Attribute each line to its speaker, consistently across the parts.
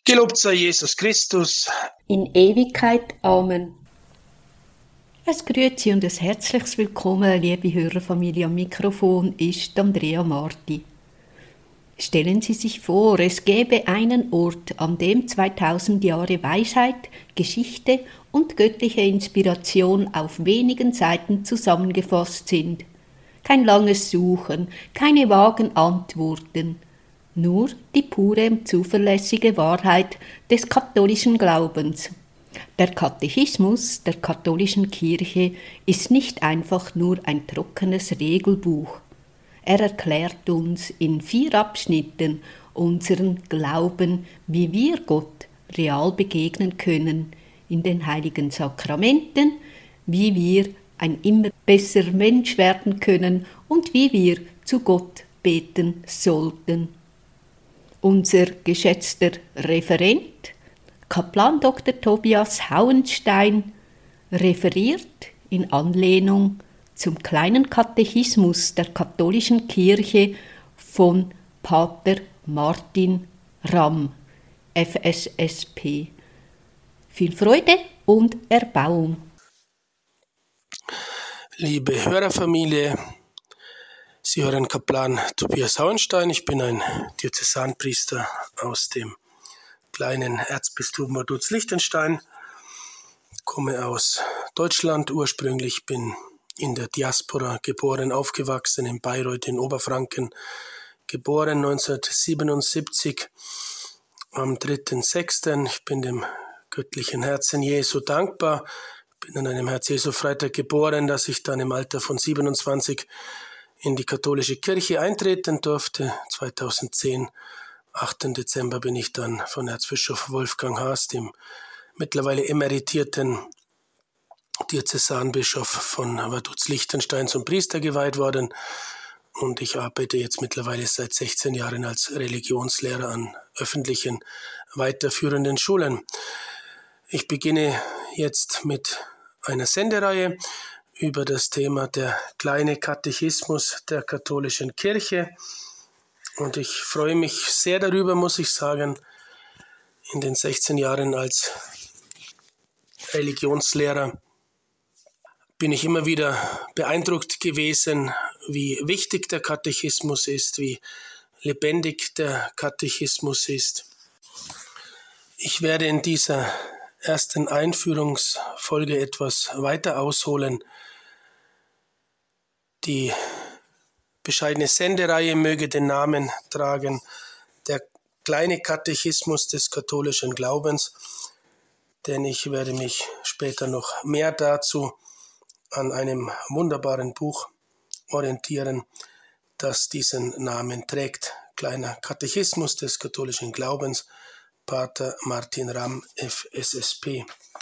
Speaker 1: Gelobt sei Jesus Christus.
Speaker 2: In Ewigkeit. Amen. Es grüezi und ein herzliches Willkommen, liebe Hörerfamilie. Am Mikrofon ist Andrea Marti. Stellen Sie sich vor, es gäbe einen Ort, an dem 2000 Jahre Weisheit, Geschichte und göttliche Inspiration auf wenigen Seiten zusammengefasst sind. Kein langes Suchen, keine vagen Antworten, nur die pure und zuverlässige Wahrheit des katholischen Glaubens. Der Katechismus der katholischen Kirche ist nicht einfach nur ein trockenes Regelbuch. Er erklärt uns in 4 Abschnitten unseren Glauben, wie wir Gott real begegnen können, in den heiligen Sakramenten, wie wir ein immer besserer Mensch werden können und wie wir zu Gott beten sollten. Unser geschätzter Referent, Kaplan Dr. Tobias Hauenstein, referiert in Anlehnung zum kleinen Katechismus der katholischen Kirche von Pater Martin Ramm, FSSP. Viel Freude und Erbauung.
Speaker 1: Liebe Hörerfamilie, Sie hören Kaplan Tobias Hauenstein. Ich bin ein Diözesanpriester aus dem kleinen Erzbistum Vaduz-Liechtenstein, komme aus Deutschland ursprünglich, bin in der Diaspora geboren, aufgewachsen in Bayreuth in Oberfranken, geboren 1977 am 3.6. Ich bin dem göttlichen Herzen Jesu dankbar, bin an einem Herz-Jesu-Freitag geboren, dass ich dann im Alter von 27 in die katholische Kirche eintreten durfte. 2010, 8. Dezember, bin ich dann von Erzbischof Wolfgang Haas, dem mittlerweile emeritierten Diözesanbischof von Vaduz-Liechtenstein, zum Priester geweiht worden. Und ich arbeite jetzt mittlerweile seit 16 Jahren als Religionslehrer an öffentlichen weiterführenden Schulen. Ich beginne jetzt mit einer Sendereihe über das Thema der kleine Katechismus der katholischen Kirche. Und ich freue mich sehr darüber, muss ich sagen, in den 16 Jahren als Religionslehrer bin ich immer wieder beeindruckt gewesen, wie wichtig der Katechismus ist, wie lebendig der Katechismus ist. Ich werde in dieser ersten Einführungsfolge etwas weiter ausholen. Die bescheidene Sendereihe möge den Namen tragen, der kleine Katechismus des katholischen Glaubens, denn ich werde mich später noch mehr dazu an einem wunderbaren Buch orientieren, das diesen Namen trägt. Kleiner Katechismus des katholischen Glaubens, Pater Martin Ramm, FSSP.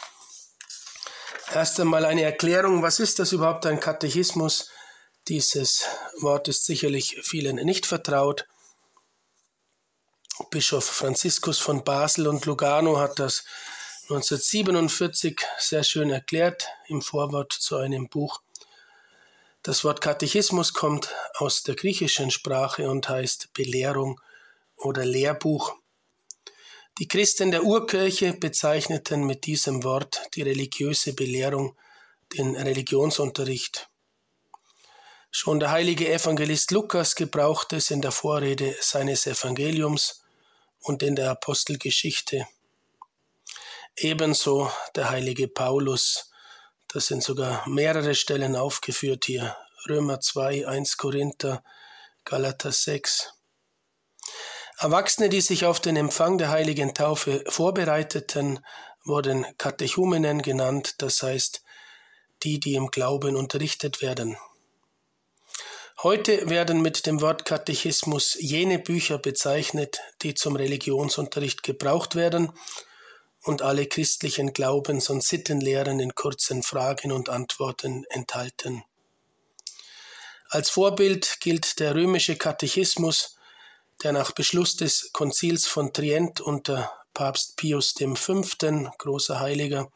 Speaker 1: Erst einmal eine Erklärung, was ist das überhaupt, ein Katechismus? Dieses Wort ist sicherlich vielen nicht vertraut. Bischof Franziskus von Basel und Lugano hat das 1947 sehr schön erklärt im Vorwort zu einem Buch. Das Wort Katechismus kommt aus der griechischen Sprache und heißt Belehrung oder Lehrbuch. Die Christen der Urkirche bezeichneten mit diesem Wort die religiöse Belehrung, den Religionsunterricht. Schon der heilige Evangelist Lukas gebraucht es in der Vorrede seines Evangeliums und in der Apostelgeschichte. Ebenso der heilige Paulus, das sind sogar mehrere Stellen aufgeführt hier, Römer 2, 1 Korinther, Galater 6. Erwachsene, die sich auf den Empfang der heiligen Taufe vorbereiteten, wurden Katechumenen genannt, das heißt, die im Glauben unterrichtet werden. Heute werden mit dem Wort Katechismus jene Bücher bezeichnet, die zum Religionsunterricht gebraucht werden und alle christlichen Glaubens- und Sittenlehren in kurzen Fragen und Antworten enthalten. Als Vorbild gilt der römische Katechismus, der nach Beschluss des Konzils von Trient unter Papst Pius V., großer Heiliger,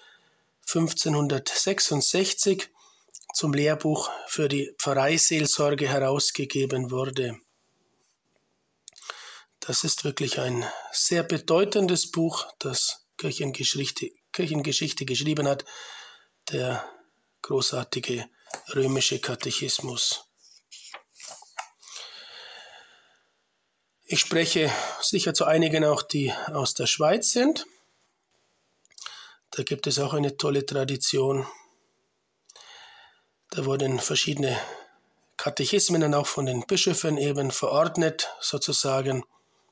Speaker 1: 1566 zum Lehrbuch für die Pfarreiseelsorge herausgegeben wurde. Das ist wirklich ein sehr bedeutendes Buch, das Kirchengeschichte geschrieben hat, der großartige römische Katechismus. Ich spreche sicher zu einigen auch, die aus der Schweiz sind. Da gibt es auch eine tolle Tradition. Da wurden verschiedene Katechismen dann auch von den Bischöfen eben verordnet, sozusagen.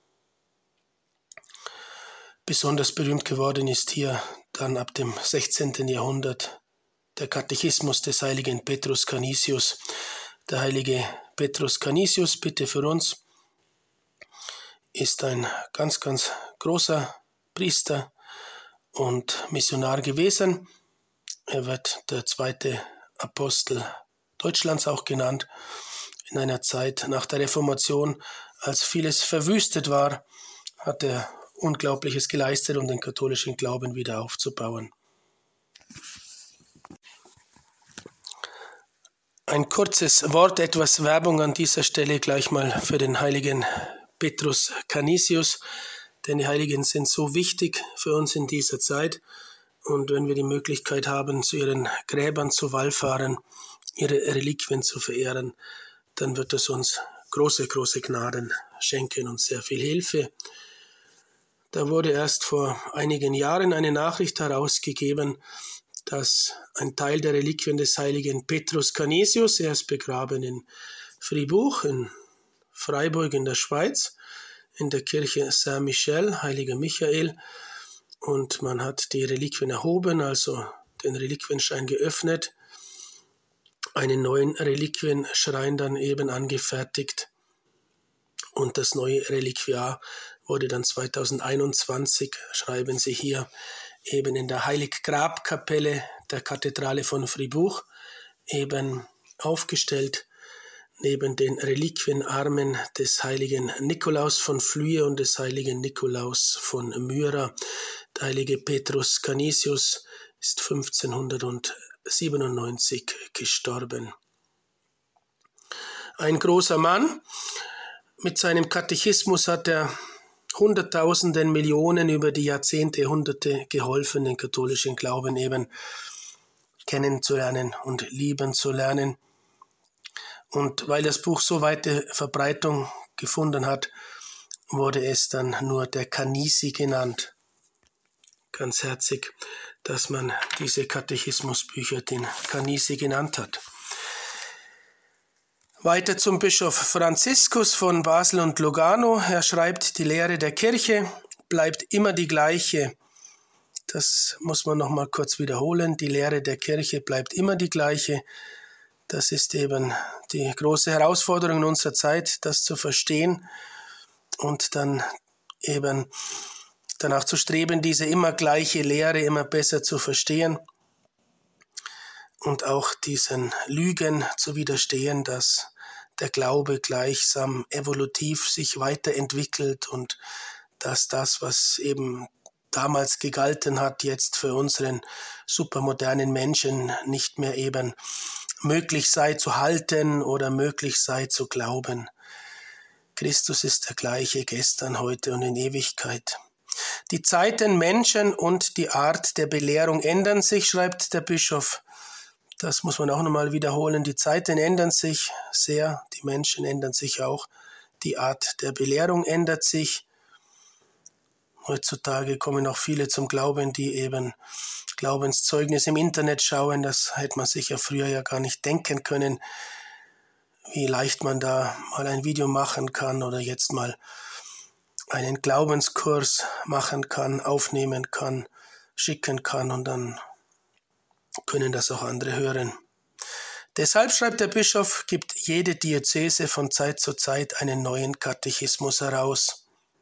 Speaker 1: Besonders berühmt geworden ist hier dann ab dem 16. Jahrhundert der Katechismus des heiligen Petrus Canisius. Der heilige Petrus Canisius, bitte für uns, ist ein ganz, ganz großer Priester und Missionar gewesen. Er wird der zweite Apostel Deutschlands auch genannt. In einer Zeit nach der Reformation, als vieles verwüstet war, hat er Unglaubliches geleistet, um den katholischen Glauben wieder aufzubauen. Ein kurzes Wort, etwas Werbung an dieser Stelle gleich mal für den heiligen Petrus Canisius, denn die Heiligen sind so wichtig für uns in dieser Zeit. Und wenn wir die Möglichkeit haben, zu ihren Gräbern zu wallfahren, ihre Reliquien zu verehren, dann wird es uns große, große Gnaden schenken und sehr viel Hilfe. Da wurde erst vor einigen Jahren eine Nachricht herausgegeben, dass ein Teil der Reliquien des heiligen Petrus Canisius, er ist begraben in Fribourg, in Freiburg in der Schweiz, in der Kirche Saint-Michel, heiliger Michael, und man hat die Reliquien erhoben, also den Reliquienschrein geöffnet, einen neuen Reliquienschrein dann eben angefertigt und das neue Reliquiar wurde dann 2021, schreiben sie hier, eben in der Heiliggrabkapelle der Kathedrale von Fribourg eben aufgestellt, neben den Reliquienarmen des heiligen Nikolaus von Flüe und des heiligen Nikolaus von Myra. Der heilige Petrus Canisius ist 1597 gestorben. Ein großer Mann. Mit seinem Katechismus hat er Hunderttausenden, Millionen über die Jahrzehnte, Jahrhunderte geholfen, den katholischen Glauben eben kennenzulernen und lieben zu lernen. Und weil das Buch so weite Verbreitung gefunden hat, wurde es dann nur der Canisi genannt. Ganz herzig, dass man diese Katechismusbücher den Canisi genannt hat. Weiter zum Bischof Franziskus von Basel und Lugano. Er schreibt, die Lehre der Kirche bleibt immer die gleiche. Das muss man noch mal kurz wiederholen. Die Lehre der Kirche bleibt immer die gleiche. Das ist eben die große Herausforderung in unserer Zeit, das zu verstehen und dann eben danach zu streben, diese immer gleiche Lehre immer besser zu verstehen und auch diesen Lügen zu widerstehen, dass der Glaube gleichsam evolutiv sich weiterentwickelt und dass das, was eben damals gegalten hat, jetzt für unseren supermodernen Menschen nicht mehr eben möglich sei zu halten oder möglich sei zu glauben. Christus ist der gleiche gestern, heute und in Ewigkeit. Die Zeiten, Menschen und die Art der Belehrung ändern sich, schreibt der Bischof. Das muss man auch nochmal wiederholen. Die Zeiten ändern sich sehr, die Menschen ändern sich auch. Die Art der Belehrung ändert sich. Heutzutage kommen auch viele zum Glauben, die eben Glaubenszeugnis im Internet schauen. Das hätte man sich ja früher ja gar nicht denken können, wie leicht man da mal ein Video machen kann oder jetzt mal einen Glaubenskurs machen kann, aufnehmen kann, schicken kann und dann können das auch andere hören. Deshalb, schreibt der Bischof, gibt jede Diözese von Zeit zu Zeit einen neuen Katechismus heraus.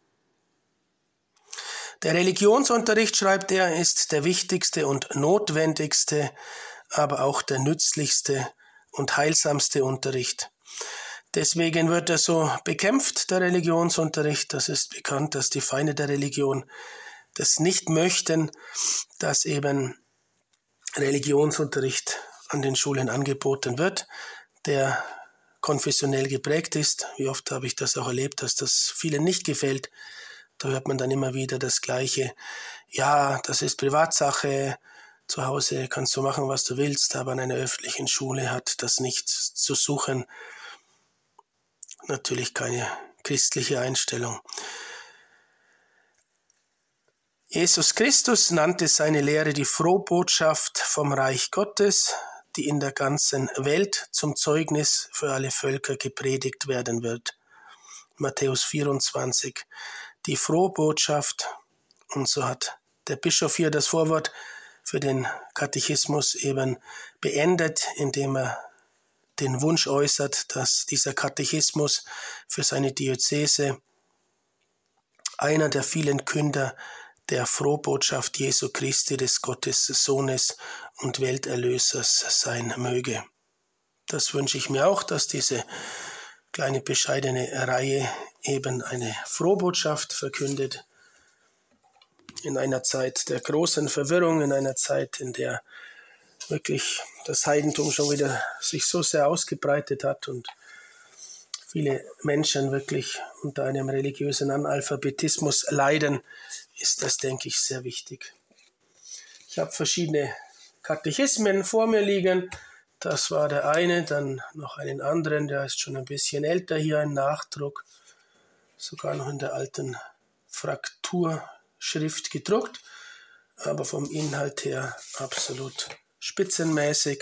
Speaker 1: Der Religionsunterricht, schreibt er, ist der wichtigste und notwendigste, aber auch der nützlichste und heilsamste Unterricht. Deswegen wird er so bekämpft, der Religionsunterricht. Das ist bekannt, dass die Feinde der Religion das nicht möchten, dass eben Religionsunterricht an den Schulen angeboten wird. Der konfessionell geprägt ist. Wie oft habe ich das auch erlebt, dass das vielen nicht gefällt. Da hört man dann immer wieder das Gleiche. Ja, das ist Privatsache. Zu Hause kannst du machen, was du willst, aber an einer öffentlichen Schule hat das nichts zu suchen. Natürlich keine christliche Einstellung. Jesus Christus nannte seine Lehre die Frohbotschaft vom Reich Gottes, die in der ganzen Welt zum Zeugnis für alle Völker gepredigt werden wird. Matthäus 24. Die Frohbotschaft. Und so hat der Bischof hier das Vorwort für den Katechismus eben beendet, indem er den Wunsch äußert, dass dieser Katechismus für seine Diözese einer der vielen Künder der Frohbotschaft Jesu Christi, des Gottes Sohnes und Welterlösers sein möge. Das wünsche ich mir auch, dass diese kleine bescheidene Reihe eben eine Frohbotschaft verkündet. In einer Zeit der großen Verwirrung, in einer Zeit, in der wirklich das Heidentum schon wieder sich so sehr ausgebreitet hat und viele Menschen wirklich unter einem religiösen Analphabetismus leiden, ist das, denke ich, sehr wichtig. Ich habe verschiedene Katechismen vor mir liegen. Das war der eine, dann noch einen anderen, der ist schon ein bisschen älter hier, ein Nachdruck, sogar noch in der alten Frakturschrift gedruckt, aber vom Inhalt her absolut spitzenmäßig.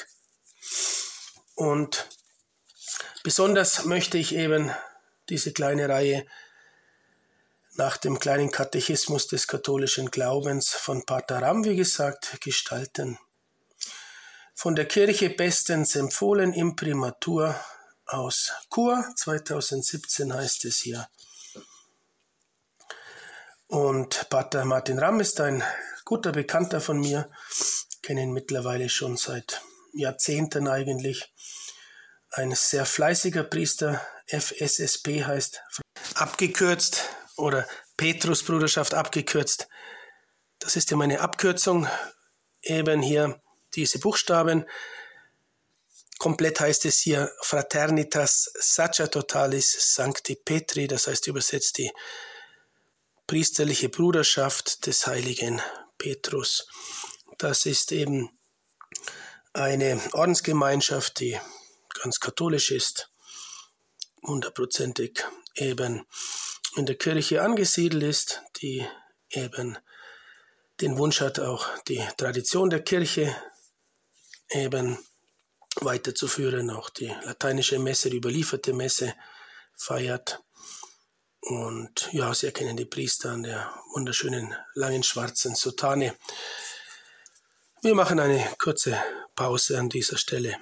Speaker 1: Und besonders möchte ich eben diese kleine Reihe nach dem kleinen Katechismus des katholischen Glaubens von Pater Ramm, wie gesagt, gestalten. Von der Kirche bestens empfohlen, Imprimatur aus Chur, 2017 heißt es hier. Und Pater Martin Ramm ist ein guter Bekannter von mir, kenne ihn mittlerweile schon seit Jahrzehnten eigentlich. Ein sehr fleißiger Priester, FSSP heißt, abgekürzt, oder Petrusbruderschaft abgekürzt. Das ist ja meine Abkürzung, eben hier diese Buchstaben. Komplett heißt es hier Fraternitas Sacerdotalis Sancti Petri, das heißt übersetzt die priesterliche Bruderschaft des heiligen Petrus. Das ist eben eine Ordensgemeinschaft, die ganz katholisch ist, 100%ig eben in der Kirche angesiedelt ist, die eben den Wunsch hat, auch die Tradition der Kirche eben weiterzuführen, auch die lateinische Messe, die überlieferte Messe feiert. Und ja, Sie erkennen die Priester an der wunderschönen langen schwarzen Soutane. Wir machen eine kurze Pause an dieser Stelle.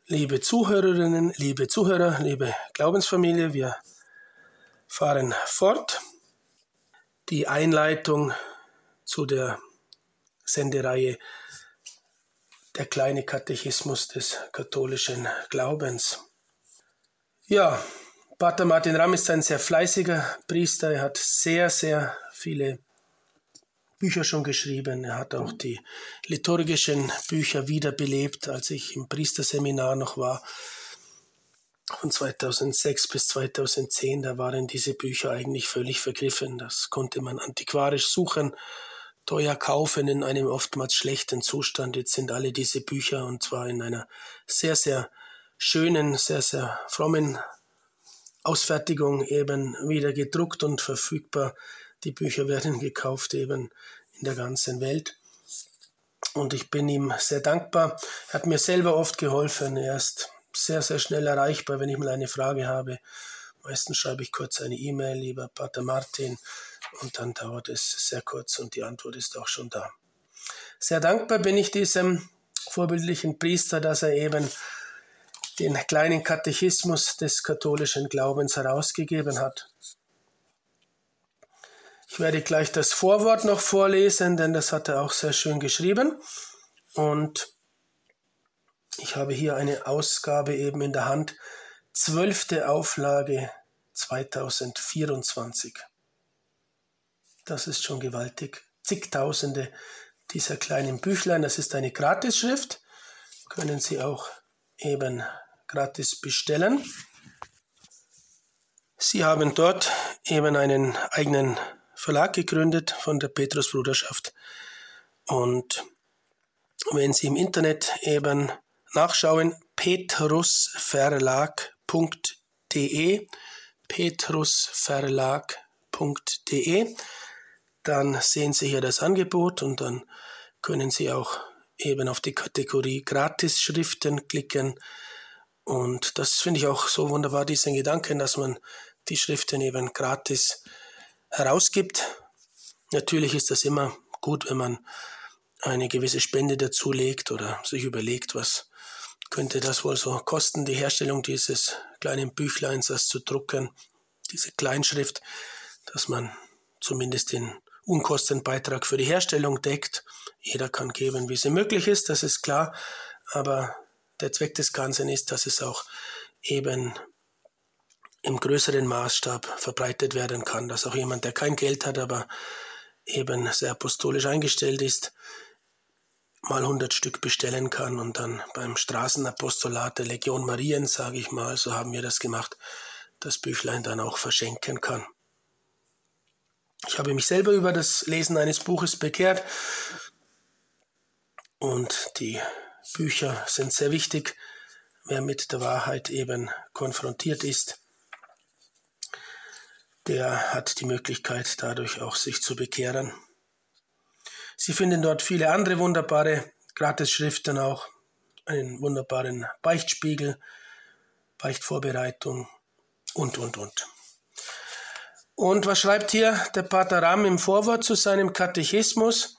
Speaker 1: liebe Zuhörerinnen, liebe Zuhörer, liebe Glaubensfamilie, wir fahren fort. Die Einleitung zu der Sendereihe Der kleine Katechismus des katholischen Glaubens. Ja, Pater Martin Ramm ist ein sehr fleißiger Priester. Er hat sehr, sehr viele Bücher schon geschrieben. Er hat auch die liturgischen Bücher wiederbelebt, als ich im Priesterseminar noch war. Von 2006 bis 2010, da waren diese Bücher eigentlich völlig vergriffen. Das konnte man antiquarisch suchen, teuer kaufen in einem oftmals schlechten Zustand. Jetzt sind alle diese Bücher, und zwar in einer sehr, sehr schönen, sehr, sehr frommen Ausfertigung eben wieder gedruckt und verfügbar. Die Bücher werden gekauft eben in der ganzen Welt. Und ich bin ihm sehr dankbar. Er hat mir selber oft geholfen. Er ist sehr, sehr schnell erreichbar, wenn ich mal eine Frage habe. Meistens schreibe ich kurz eine E-Mail, lieber Pater Martin, und dann dauert es sehr kurz und die Antwort ist auch schon da. Sehr dankbar bin ich diesem vorbildlichen Priester, dass er eben den kleinen Katechismus des katholischen Glaubens herausgegeben hat. Ich werde gleich das Vorwort noch vorlesen, denn das hat er auch sehr schön geschrieben. Und ich habe hier eine Ausgabe eben in der Hand, 12. Auflage 2024. Das ist schon gewaltig. Zigtausende dieser kleinen Büchlein. Das ist eine Gratisschrift. Können Sie auch eben gratis bestellen. Sie haben dort eben einen eigenen Verlag gegründet von der Petrusbruderschaft. Und wenn Sie im Internet eben nachschauen, petrusverlag.de, dann sehen Sie hier das Angebot und dann können Sie auch eben auf die Kategorie Gratisschriften klicken. Und das finde ich auch so wunderbar, diesen Gedanken, dass man die Schriften eben gratis herausgibt. Natürlich ist das immer gut, wenn man eine gewisse Spende dazulegt oder sich überlegt, was könnte das wohl so kosten, die Herstellung dieses kleinen Büchleins, das zu drucken, diese Kleinschrift, dass man zumindest den Unkostenbeitrag für die Herstellung deckt. Jeder kann geben, wie es möglich ist, das ist klar, aber der Zweck des Ganzen ist, dass es auch eben im größeren Maßstab verbreitet werden kann, dass auch jemand, der kein Geld hat, aber eben sehr apostolisch eingestellt ist, mal 100 Stück bestellen kann und dann beim Straßenapostolat der Legion Mariens, sage ich mal, so haben wir das gemacht, das Büchlein dann auch verschenken kann. Ich habe mich selber über das Lesen eines Buches bekehrt und die Bücher sind sehr wichtig. Wer mit der Wahrheit eben konfrontiert ist, der hat die Möglichkeit, dadurch auch sich zu bekehren. Sie finden dort viele andere wunderbare Gratisschriften auch, einen wunderbaren Beichtspiegel, Beichtvorbereitung und. Und was schreibt hier der Pater Ramm im Vorwort zu seinem Katechismus?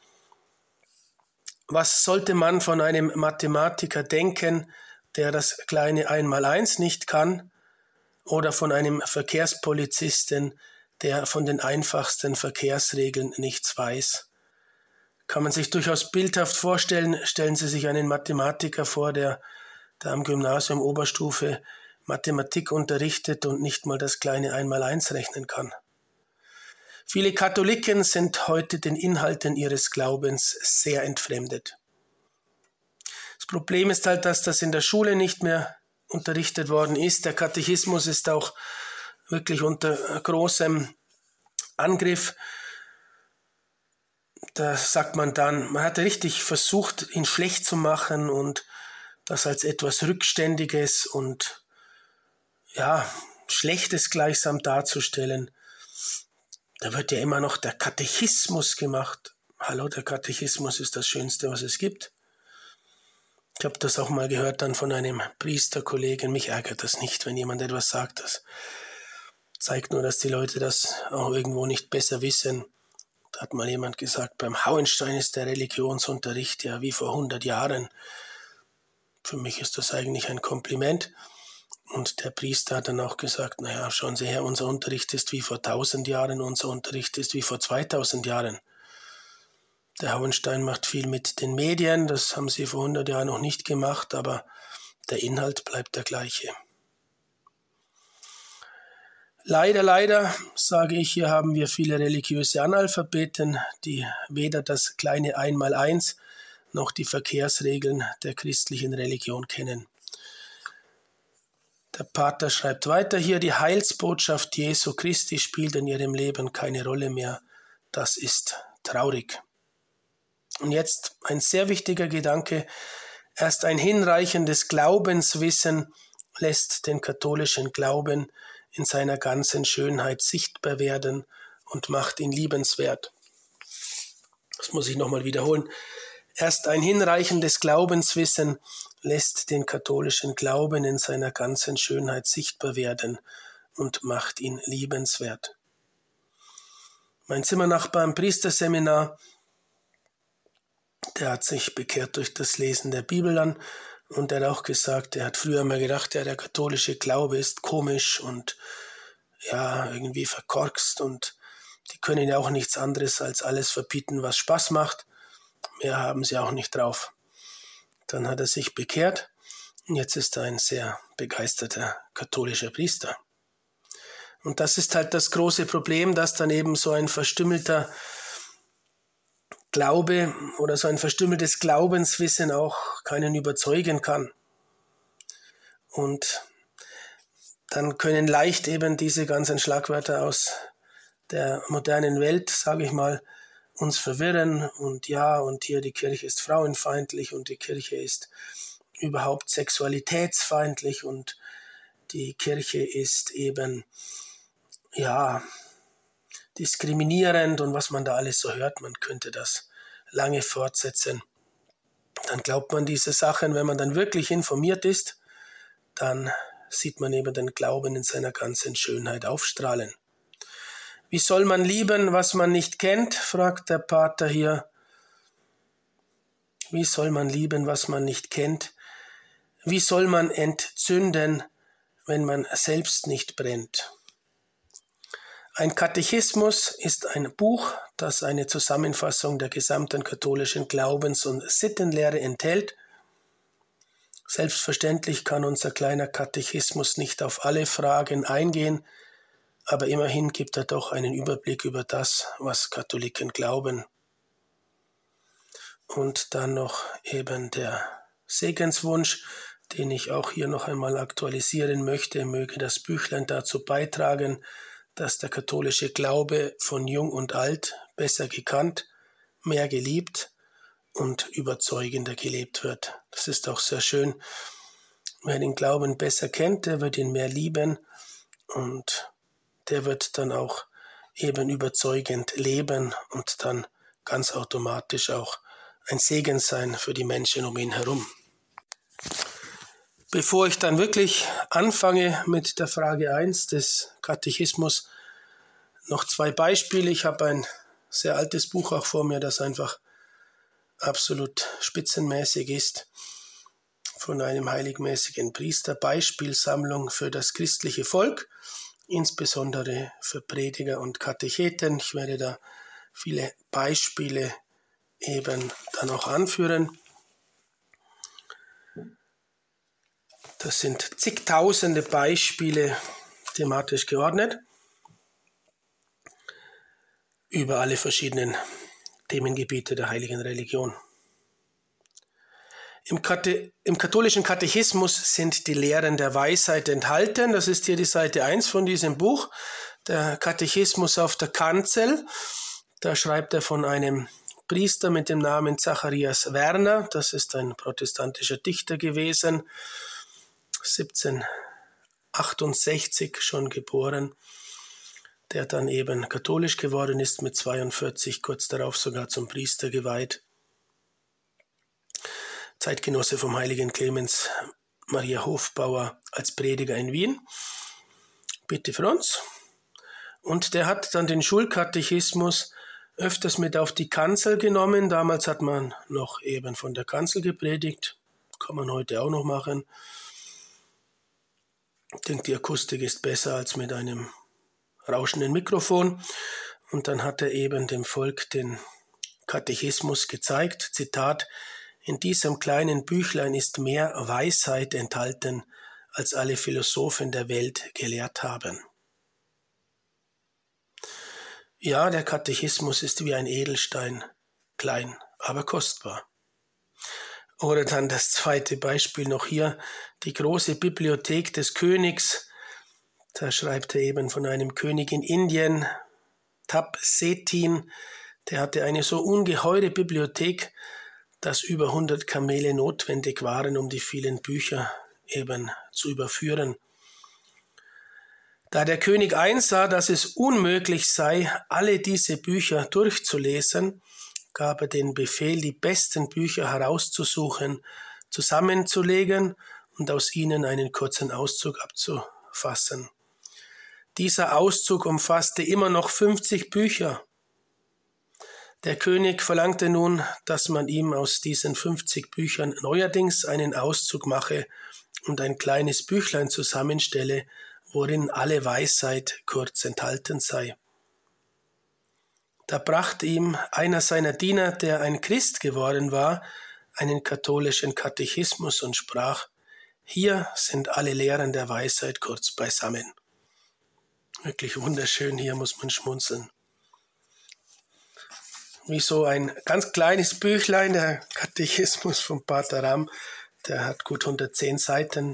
Speaker 1: Was sollte man von einem Mathematiker denken, der das kleine Einmaleins nicht kann, oder von einem Verkehrspolizisten, der von den einfachsten Verkehrsregeln nichts weiß? Kann man sich durchaus bildhaft vorstellen. Stellen Sie sich einen Mathematiker vor, der am Gymnasium Oberstufe Mathematik unterrichtet und nicht mal das kleine Einmaleins rechnen kann. Viele Katholiken sind heute den Inhalten ihres Glaubens sehr entfremdet. Das Problem ist halt, dass das in der Schule nicht mehr unterrichtet worden ist. Der Katechismus ist auch wirklich unter großem Angriff. Da sagt man dann, man hat richtig versucht, ihn schlecht zu machen und das als etwas Rückständiges und Schlechtes gleichsam darzustellen. Da wird ja immer noch der Katechismus gemacht. Hallo, der Katechismus ist das Schönste, was es gibt. Ich habe das auch mal gehört dann von einem Priesterkollegen. Mich ärgert das nicht, wenn jemand etwas sagt. Das zeigt nur, dass die Leute das auch irgendwo nicht besser wissen. Da hat mal jemand gesagt, beim Hauenstein ist der Religionsunterricht ja wie vor 100 Jahren. Für mich ist das eigentlich ein Kompliment. Und der Priester hat dann auch gesagt, naja, schauen Sie her, unser Unterricht ist wie vor 1000 Jahren, unser Unterricht ist wie vor 2000 Jahren. Der Hauenstein macht viel mit den Medien, das haben sie vor 100 Jahren noch nicht gemacht, aber der Inhalt bleibt der gleiche. Leider, sage ich, hier haben wir viele religiöse Analphabeten, die weder das kleine Einmaleins noch die Verkehrsregeln der christlichen Religion kennen. Der Pater schreibt weiter hier, die Heilsbotschaft Jesu Christi spielt in ihrem Leben keine Rolle mehr. Das ist traurig. Und jetzt ein sehr wichtiger Gedanke. Erst ein hinreichendes Glaubenswissen lässt den katholischen Glauben in seiner ganzen Schönheit sichtbar werden und macht ihn liebenswert. Das muss ich nochmal wiederholen. Erst ein hinreichendes Glaubenswissen lässt den katholischen Glauben in seiner ganzen Schönheit sichtbar werden und macht ihn liebenswert. Mein Zimmernachbar im Priesterseminar, der hat sich bekehrt durch das Lesen der Bibel an und er hat auch gesagt, er hat früher mal gedacht, ja, der katholische Glaube ist komisch und ja, irgendwie verkorkst und die können ja auch nichts anderes als alles verbieten, was Spaß macht. Mehr haben sie auch nicht drauf. Dann hat er sich bekehrt und jetzt ist er ein sehr begeisterter katholischer Priester. Und das ist halt das große Problem, dass dann eben so ein verstümmelter Glaube oder so ein verstümmeltes Glaubenswissen auch keinen überzeugen kann. Und dann können leicht eben diese ganzen Schlagwörter aus der modernen Welt, sage ich mal, uns verwirren und ja, und hier die Kirche ist frauenfeindlich und die Kirche ist überhaupt sexualitätsfeindlich und die Kirche ist eben, ja, diskriminierend und was man da alles so hört, man könnte das lange fortsetzen. Dann glaubt man diese Sachen, wenn man dann wirklich informiert ist, dann sieht man eben den Glauben in seiner ganzen Schönheit aufstrahlen. Wie soll man lieben, was man nicht kennt, fragt der Pater hier. Wie soll man lieben, was man nicht kennt? Wie soll man entzünden, wenn man selbst nicht brennt? Ein Katechismus ist ein Buch, das eine Zusammenfassung der gesamten katholischen Glaubens- und Sittenlehre enthält. Selbstverständlich kann unser kleiner Katechismus nicht auf alle Fragen eingehen, aber immerhin gibt er doch einen Überblick über das, was Katholiken glauben. Und dann noch eben der Segenswunsch, den ich auch hier noch einmal aktualisieren möchte, möge das Büchlein dazu beitragen, dass der katholische Glaube von Jung und Alt besser gekannt, mehr geliebt und überzeugender gelebt wird. Das ist auch sehr schön. Wer den Glauben besser kennt, der wird ihn mehr lieben und der wird dann auch eben überzeugend leben und dann ganz automatisch auch ein Segen sein für die Menschen um ihn herum. Bevor ich dann wirklich anfange mit der Frage 1 des Katechismus, noch 2 Beispiele. Ich habe ein sehr altes Buch auch vor mir, das einfach absolut spitzenmäßig ist, von einem heiligmäßigen Priester, Beispielsammlung für das christliche Volk, insbesondere für Prediger und Katecheten. Ich werde da viele Beispiele eben dann auch anführen. Das sind zigtausende Beispiele thematisch geordnet über alle verschiedenen Themengebiete der heiligen Religion. Im katholischen Katechismus sind die Lehren der Weisheit enthalten. Das ist hier die Seite 1 von diesem Buch. Der Katechismus auf der Kanzel. Da schreibt er von einem Priester mit dem Namen Zacharias Werner. Das ist ein protestantischer Dichter gewesen. 1768 schon geboren, der dann eben katholisch geworden ist, mit 42, kurz darauf sogar zum Priester geweiht. Zeitgenosse vom heiligen Clemens Maria Hofbauer als Prediger in Wien. Bitte für uns. Und der hat dann den Schulkatechismus öfters mit auf die Kanzel genommen. Damals hat man noch eben von der Kanzel gepredigt. kann man heute auch noch machen. Ich denke, die Akustik ist besser als mit einem rauschenden Mikrofon. Und dann hat er eben dem Volk den Katechismus gezeigt. Zitat: In diesem kleinen Büchlein ist mehr Weisheit enthalten, als alle Philosophen der Welt gelehrt haben. Ja, der Katechismus ist wie ein Edelstein, klein, aber kostbar. Oder dann das zweite Beispiel noch hier, die große Bibliothek des Königs. Da schreibt er eben von einem König in Indien, Tab-Setin, der hatte eine so ungeheure Bibliothek, dass über 100 Kamele notwendig waren, um die vielen Bücher eben zu überführen. Da der König einsah, dass es unmöglich sei, alle diese Bücher durchzulesen, gab er den Befehl, die besten Bücher herauszusuchen, zusammenzulegen und aus ihnen einen kurzen Auszug abzufassen. Dieser Auszug umfasste immer noch 50 Bücher. Der König verlangte nun, dass man ihm aus diesen 50 Büchern neuerdings einen Auszug mache und ein kleines Büchlein zusammenstelle, worin alle Weisheit kurz enthalten sei. Da brachte ihm einer seiner Diener, der ein Christ geworden war, einen katholischen Katechismus und sprach: Hier sind alle Lehren der Weisheit kurz beisammen. Wirklich wunderschön, hier muss man schmunzeln. Wie so ein ganz kleines Büchlein, der Katechismus von Pater Ram, der hat gut 110 Seiten.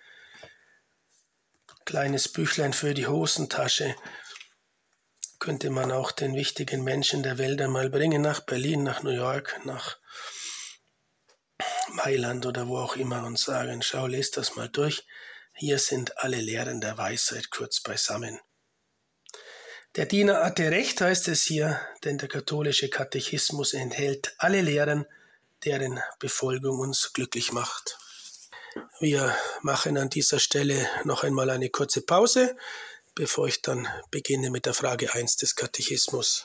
Speaker 1: Kleines Büchlein für die Hosentasche. Könnte man auch den wichtigen Menschen der Welt einmal bringen, nach Berlin, nach New York, nach Mailand oder wo auch immer und sagen: Schau, lest das mal durch. Hier sind alle Lehren der Weisheit kurz beisammen. Der Diener hatte recht, heißt es hier, denn der katholische Katechismus enthält alle Lehren, deren Befolgung uns glücklich macht. Wir machen an dieser Stelle noch einmal eine kurze Pause, bevor ich dann beginne mit der Frage 1 des Katechismus.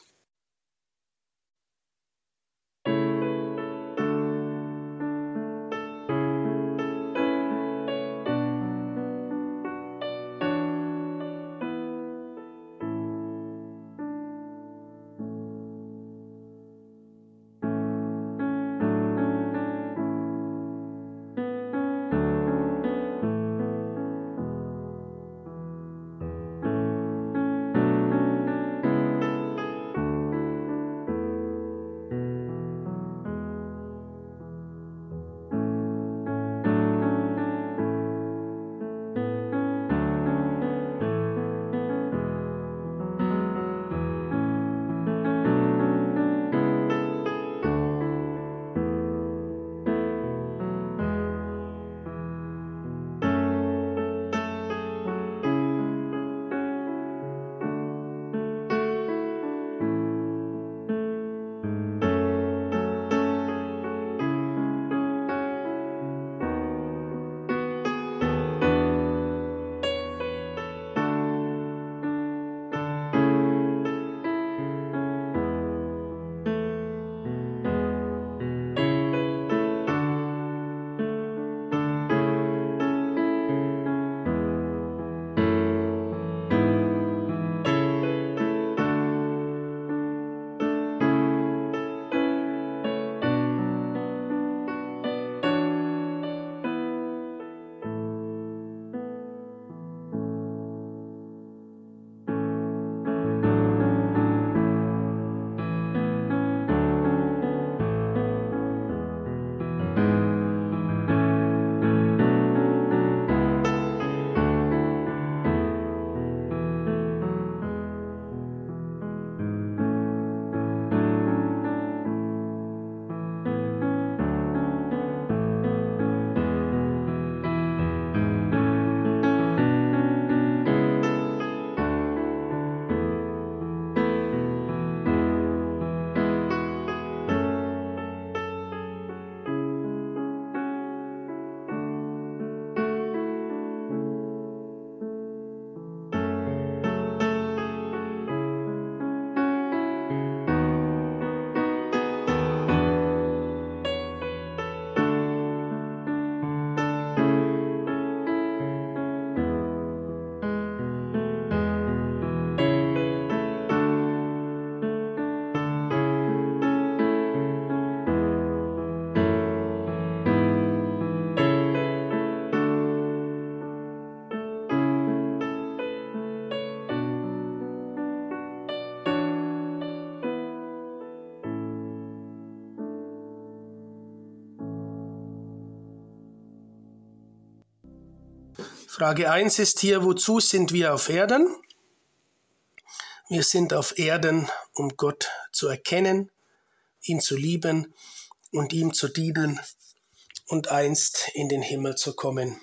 Speaker 1: Frage 1 ist hier, wozu sind wir auf Erden? Wir sind auf Erden, um Gott zu erkennen, ihn zu lieben und ihm zu dienen und einst in den Himmel zu kommen.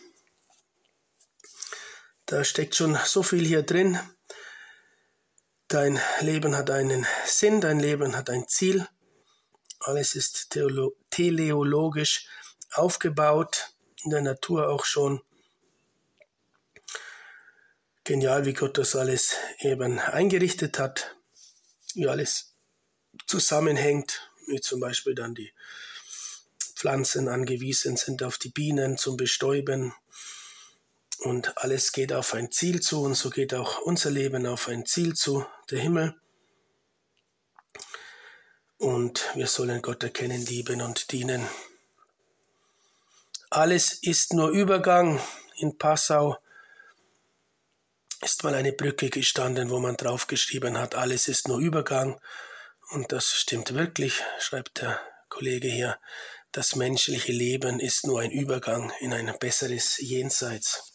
Speaker 1: Da steckt schon so viel hier drin. Dein Leben hat einen Sinn, dein Leben hat ein Ziel. Alles ist teleologisch aufgebaut, in der Natur auch schon. Genial, wie Gott das alles eben eingerichtet hat, wie alles zusammenhängt, wie zum Beispiel dann die Pflanzen angewiesen sind auf die Bienen zum Bestäuben. Und alles geht auf ein Ziel zu und so geht auch unser Leben auf ein Ziel zu, der Himmel. Und wir sollen Gott erkennen, lieben und dienen. Alles ist nur Übergang. In Passau ist mal eine Brücke gestanden, wo man draufgeschrieben hat, alles ist nur Übergang. Und das stimmt wirklich, schreibt der Kollege hier. Das menschliche Leben ist nur ein Übergang in ein besseres Jenseits.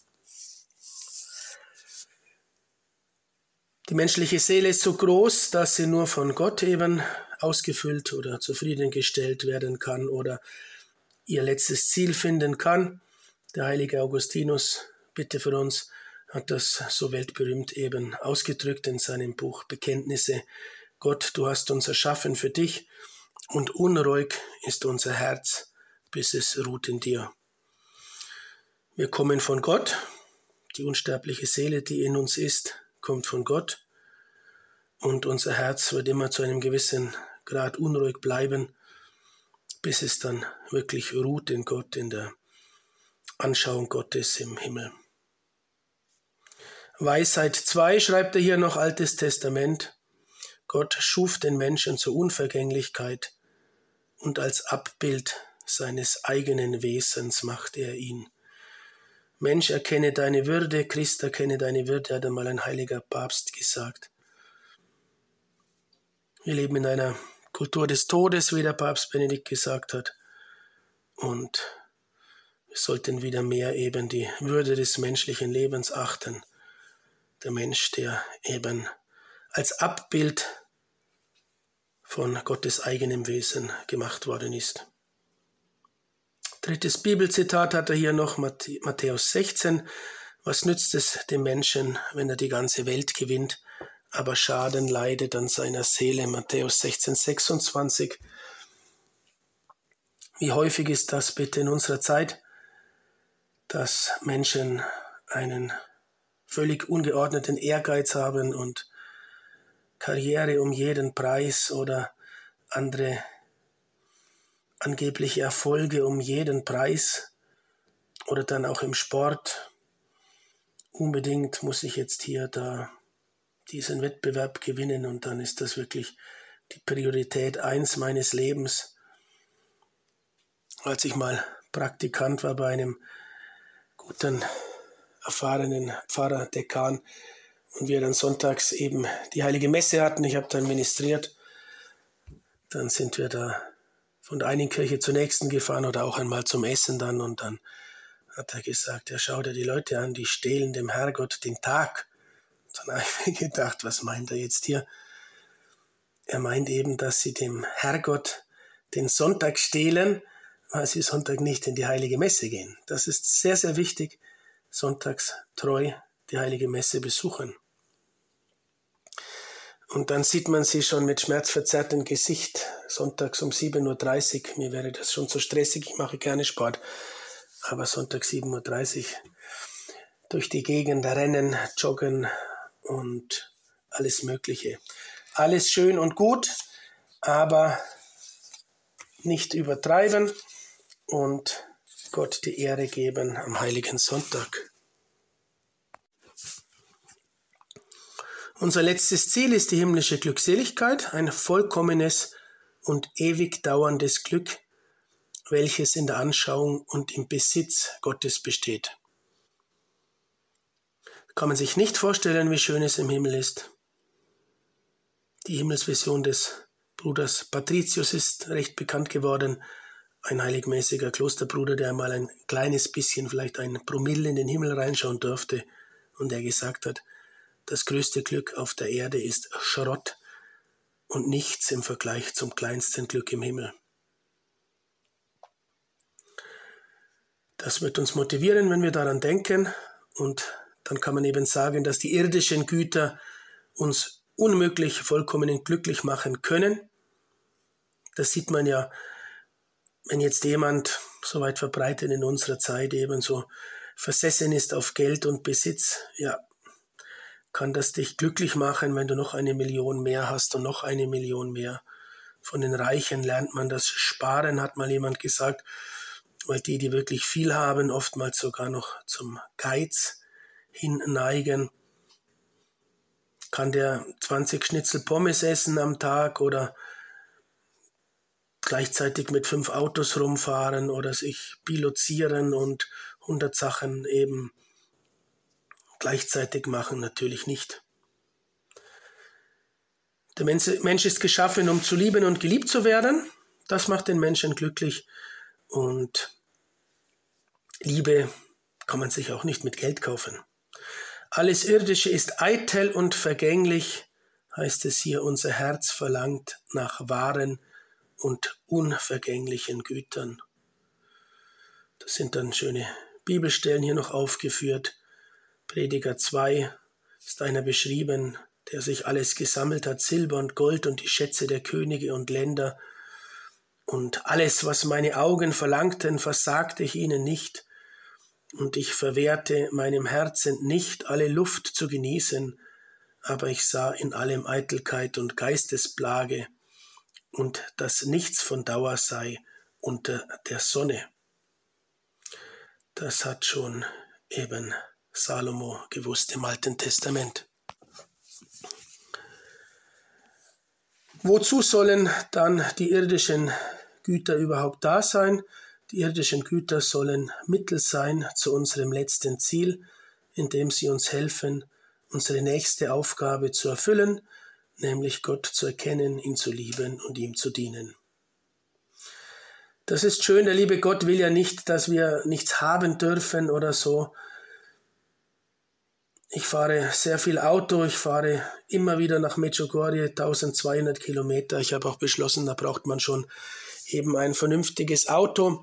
Speaker 1: Die menschliche Seele ist so groß, dass sie nur von Gott eben ausgefüllt oder zufriedengestellt werden kann oder ihr letztes Ziel finden kann. Der heilige Augustinus, bitte für uns, hat das so weltberühmt eben ausgedrückt in seinem Buch Bekenntnisse. Gott, du hast uns erschaffen für dich und unruhig ist unser Herz, bis es ruht in dir. Wir kommen von Gott, die unsterbliche Seele, die in uns ist, kommt von Gott und unser Herz wird immer zu einem gewissen Grad unruhig bleiben, bis es dann wirklich ruht in Gott, in der Anschauung Gottes im Himmel. Weisheit 2 schreibt er hier noch, Altes Testament. Gott schuf den Menschen zur Unvergänglichkeit und als Abbild seines eigenen Wesens macht er ihn. Mensch, erkenne deine Würde, Christ, erkenne deine Würde, hat einmal ein heiliger Papst gesagt. Wir leben in einer Kultur des Todes, wie der Papst Benedikt gesagt hat. Und wir sollten wieder mehr eben die Würde des menschlichen Lebens achten. Der Mensch, der eben als Abbild von Gottes eigenem Wesen gemacht worden ist. Drittes Bibelzitat hat er hier noch, Matthäus 16. Was nützt es dem Menschen, wenn er die ganze Welt gewinnt, aber Schaden leidet an seiner Seele? Matthäus 16, 26. Wie häufig ist das bitte in unserer Zeit, dass Menschen einen völlig ungeordneten Ehrgeiz haben und Karriere um jeden Preis oder andere angebliche Erfolge um jeden Preis oder dann auch im Sport. Unbedingt muss ich jetzt hier da diesen Wettbewerb gewinnen und dann ist das wirklich die Priorität 1 meines Lebens. Als ich mal Praktikant war bei einem guten, erfahrenen Pfarrer, Dekan, und wir dann sonntags eben die Heilige Messe hatten, ich habe dann ministriert, dann sind wir da von der einen Kirche zur nächsten gefahren oder auch einmal zum Essen dann und dann hat er gesagt, ja, schau dir die Leute an, die stehlen dem Herrgott den Tag. Dann habe ich mir gedacht, was meint er jetzt hier? Er meint eben, dass sie dem Herrgott den Sonntag stehlen, weil sie Sonntag nicht in die Heilige Messe gehen. Das ist sehr, sehr wichtig, sonntags treu die Heilige Messe besuchen. Und dann sieht man sie schon mit schmerzverzerrtem Gesicht, sonntags um 7.30 Uhr. Mir wäre das schon zu stressig, ich mache gerne Sport. Aber Sonntag 7.30 Uhr durch die Gegend rennen, joggen und alles Mögliche. Alles schön und gut, aber nicht übertreiben und Gott die Ehre geben am Heiligen Sonntag. Unser letztes Ziel ist die himmlische Glückseligkeit, ein vollkommenes und ewig dauerndes Glück, welches in der Anschauung und im Besitz Gottes besteht. Kann man sich nicht vorstellen, wie schön es im Himmel ist. Die Himmelsvision des Bruders Patricius ist recht bekannt geworden, ein heiligmäßiger Klosterbruder, der mal ein kleines bisschen, vielleicht ein Promille in den Himmel reinschauen durfte und der gesagt hat, das größte Glück auf der Erde ist Schrott und nichts im Vergleich zum kleinsten Glück im Himmel. Das wird uns motivieren, wenn wir daran denken, und dann kann man eben sagen, dass die irdischen Güter uns unmöglich vollkommen glücklich machen können. Das sieht man ja, wenn jetzt jemand so weit verbreitet in unserer Zeit eben so versessen ist auf Geld und Besitz, ja, kann das dich glücklich machen, wenn du noch 1 Million mehr hast und noch 1 Million mehr. Von den Reichen lernt man das Sparen, hat mal jemand gesagt, weil die wirklich viel haben, oftmals sogar noch zum Geiz hinneigen. Kann der 20 Schnitzel Pommes essen am Tag oder gleichzeitig mit 5 Autos rumfahren oder sich bilozieren und 100 Sachen eben gleichzeitig machen? Natürlich nicht. Der Mensch ist geschaffen, um zu lieben und geliebt zu werden. Das macht den Menschen glücklich. Und Liebe kann man sich auch nicht mit Geld kaufen. Alles Irdische ist eitel und vergänglich, heißt es hier. Unser Herz verlangt nach wahren und unvergänglichen Gütern. Das sind dann schöne Bibelstellen hier noch aufgeführt. Prediger 2 ist einer beschrieben, der sich alles gesammelt hat, Silber und Gold und die Schätze der Könige und Länder. Und alles, was meine Augen verlangten, versagte ich ihnen nicht. Und ich verwehrte meinem Herzen nicht, alle Luft zu genießen, aber ich sah in allem Eitelkeit und Geistesplage und dass nichts von Dauer sei unter der Sonne. Das hat schon eben Salomo gewusst im Alten Testament. Wozu sollen dann die irdischen Güter überhaupt da sein? Die irdischen Güter sollen Mittel sein zu unserem letzten Ziel, indem sie uns helfen, unsere nächste Aufgabe zu erfüllen, nämlich Gott zu erkennen, ihn zu lieben und ihm zu dienen. Das ist schön, der liebe Gott will ja nicht, dass wir nichts haben dürfen oder so. Ich fahre sehr viel Auto, ich fahre immer wieder nach Medjugorje, 1200 Kilometer. Ich habe auch beschlossen, da braucht man schon eben ein vernünftiges Auto.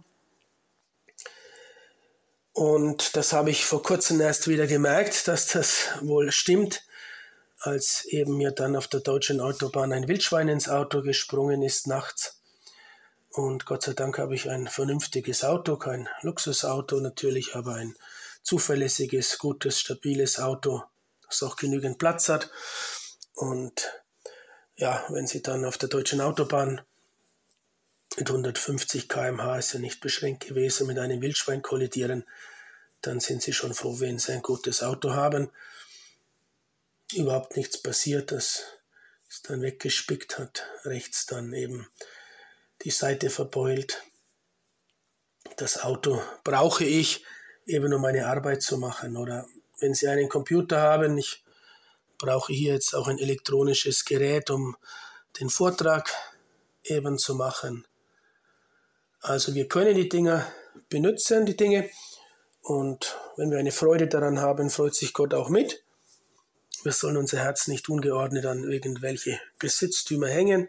Speaker 1: Und das habe ich vor kurzem erst wieder gemerkt, dass das wohl stimmt, als eben mir dann auf der deutschen Autobahn ein Wildschwein ins Auto gesprungen ist nachts. Und Gott sei Dank habe ich ein vernünftiges Auto, kein Luxusauto natürlich, aber ein zuverlässiges, gutes, stabiles Auto, das auch genügend Platz hat. Und ja, wenn Sie dann auf der deutschen Autobahn mit 150 km/h, ist ja nicht beschränkt gewesen, mit einem Wildschwein kollidieren, dann sind Sie schon froh, wenn Sie ein gutes Auto haben. Überhaupt nichts passiert, das ist dann weggespickt, hat rechts dann eben die Seite verbeult. Das Auto brauche ich eben, um meine Arbeit zu machen. Oder wenn Sie einen Computer haben, ich brauche hier jetzt auch ein elektronisches Gerät, um den Vortrag eben zu machen. Also wir können die Dinge benutzen, die Dinge. Und wenn wir eine Freude daran haben, freut sich Gott auch mit. Wir sollen unser Herz nicht ungeordnet an irgendwelche Besitztümer hängen.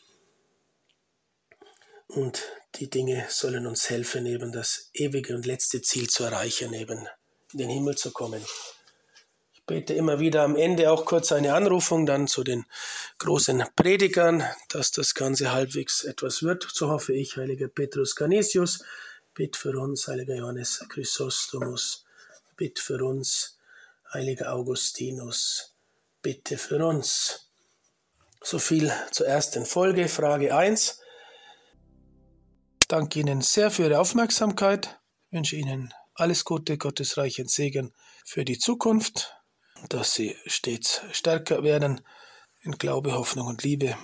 Speaker 1: Und die Dinge sollen uns helfen, eben das ewige und letzte Ziel zu erreichen, eben in den Himmel zu kommen. Ich bete immer wieder am Ende auch kurz eine Anrufung dann zu den großen Predigern, dass das Ganze halbwegs etwas wird. So hoffe ich, heiliger Petrus Canisius, bitt für uns, heiliger Johannes Chrysostomus, bitt für uns, heiliger Augustinus, bitte für uns. So viel zur ersten Folge, Frage 1. Ich danke Ihnen sehr für Ihre Aufmerksamkeit. Ich wünsche Ihnen alles Gute, gottesreichen Segen für die Zukunft, dass Sie stets stärker werden in Glaube, Hoffnung und Liebe.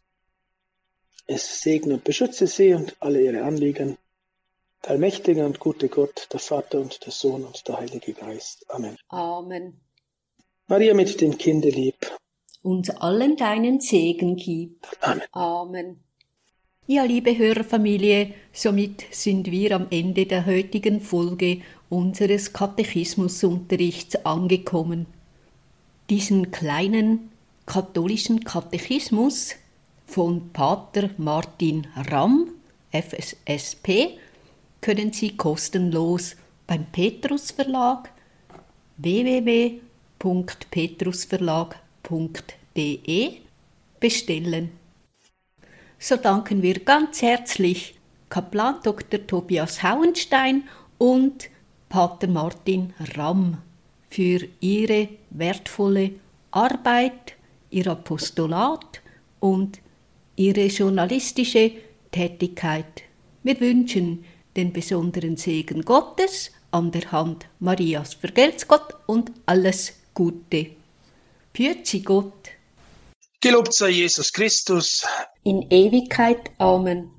Speaker 1: Es segne und beschütze Sie und alle Ihre Anliegen. Der allmächtige und gute Gott, der Vater und der Sohn und der Heilige Geist. Amen.
Speaker 2: Amen.
Speaker 1: Maria mit dem Kinde lieb.
Speaker 2: Uns allen deinen Segen gib.
Speaker 1: Amen.
Speaker 2: Amen. Ja, liebe Hörerfamilie, somit sind wir am Ende der heutigen Folge unseres Katechismusunterrichts angekommen. Diesen kleinen katholischen Katechismus von Pater Martin Ramm, FSSP, können Sie kostenlos beim Petrus Verlag www.petrusverlag.de bestellen. So danken wir ganz herzlich Kaplan Dr. Tobias Hauenstein und Pater Martin Ramm für ihre wertvolle Arbeit, ihr Apostolat und ihre journalistische Tätigkeit. Wir wünschen den besonderen Segen Gottes an der Hand Marias. Vergelt's Gott und alles Gute. Pützi Gott.
Speaker 1: Gelobt sei Jesus Christus.
Speaker 2: In Ewigkeit. Amen.